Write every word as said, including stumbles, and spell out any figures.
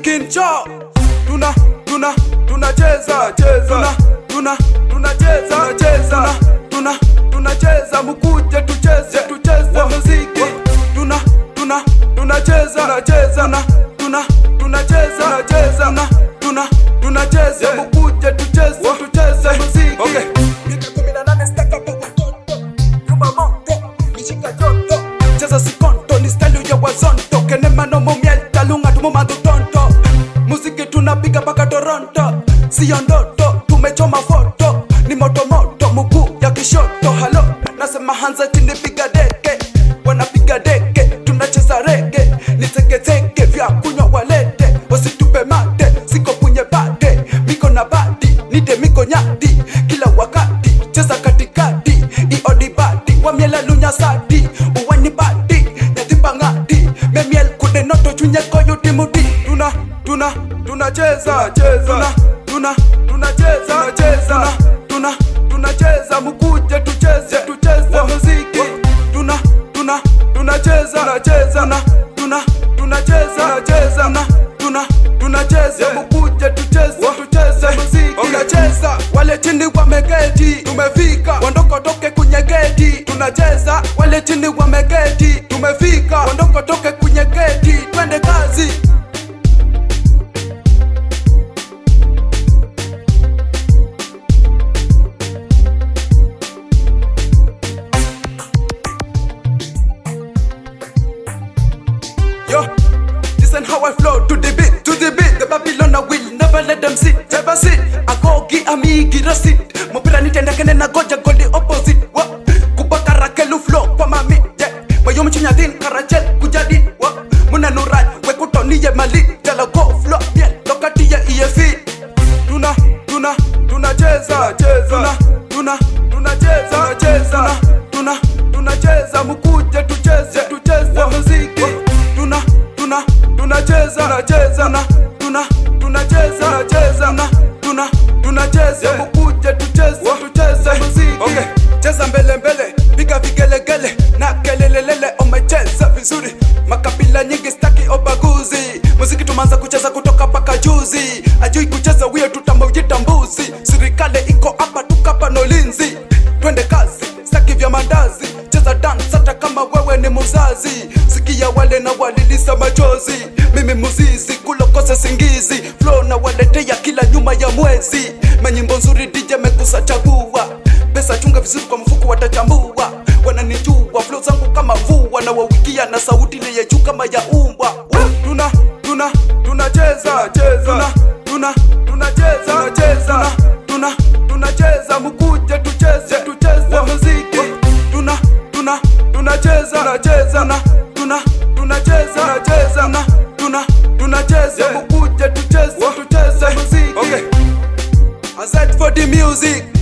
Kincho. Tuna tuna tunacheza cheza. Tuna tunacheza cheza. Tuna tunacheza mukuje tucheze tucheze muziki. Tuna tuna tunacheza cheza. Tuna tunacheza cheza. Tuna tunacheza mukuje tucheze tucheze muziki. Okay. Miaka kumi na nane staka kwa mtoto. Nyumba moto, nishika joto. Cheza sikonto ni style ya wazonto. Kene mano mumiel talunga tumumadu tonto. Muziki tunapiga paka Toronto. Siyo ndoto, tumechoma foto. Ni moto moto, muguu ya kishoto. Halo, nasema hanza chini piga deke. Wanapiga deke, tunacheza rege. Niteke teke, vya kunywa walete. Wasitupe mate, siko punye bate. Miko na badi, nide miko nyadi. Kila wakati, cheza katikati. Iodi badi, wamiela lunya sadi. Uwani badi, nyadipa ngadi. Memiel kude noto chunye koyu timudi. Tuna, tuna, tunacheza cheza. Tuna, tunacheza cheza. Tuna, tunacheza mukuje tucheze tucheze muziki. Tuna, tuna, tunacheza cheza. Tuna, tunacheza cheza. Tuna, tunacheza mukuje tucheze tucheze muziki. Tunacheza wale chini wameketi, tumefika. Wandoko toke kwenye geti. Tunacheza wale chini wameketi, tumefika. Wandoko toke kwenye geti, twende kazi. Yo, listen how I flow to the beat, to the beat. The Babylon will never let them sit, never sit. Agogi amigi rasit. Mopira nitenda kene na goja go the opposite. Wa kubaka rakelu flow kwa mami. Yeah, mayo mchinya din karachel kujadi. Wa muna nurai we kutoni ye mali. Jala go flow miel lokati ya iye fit. Tuna tuna tunacheza cheza. Tuna tunacheza cheza. Tuna tunacheza mukuje tucheze tucheze muziki. Tuna tuna tunacheza cheza. Tuna tunacheza cheza. Tuna tunacheza mukuje tucheze tucheze muziki. Okay, cheza mbele mbele, piga vigelegele na kelelelele. Umecheza vizuri, makabila nyingi staki obaguzi. Muziki tumanza kucheza kutoka paka juzi. Ajui kucheza wewe tutamujita mbuzi. Serikali iko hapa tukapa nolinzi. Twende kazi, staki vya mandazi. Cheza dance hata kama wewe ni muzazi. Sikia wale na walilisa machozi. Mimi muzizi kulokose singizi. Flow na waletea kila nyuma ya mwezi. Manyimbo nzuri D J mekusa chagua. Pesa chunga vizuri kwa mfuko watachambua. Wananijua flow zangu kama mvua. Na wawikia na sauti ile juu kama ya umbwa. Tuna tuna tunacheza cheza. Tuna tunacheza cheza. Tuna tunacheza mukuje tucheze tucheze muziki. Tuna tuna tunacheza cheza. Tuna tunacheza cheza. Tuna tunacheza mukuje tucheze tucheze muziki. Okay, I said for the music.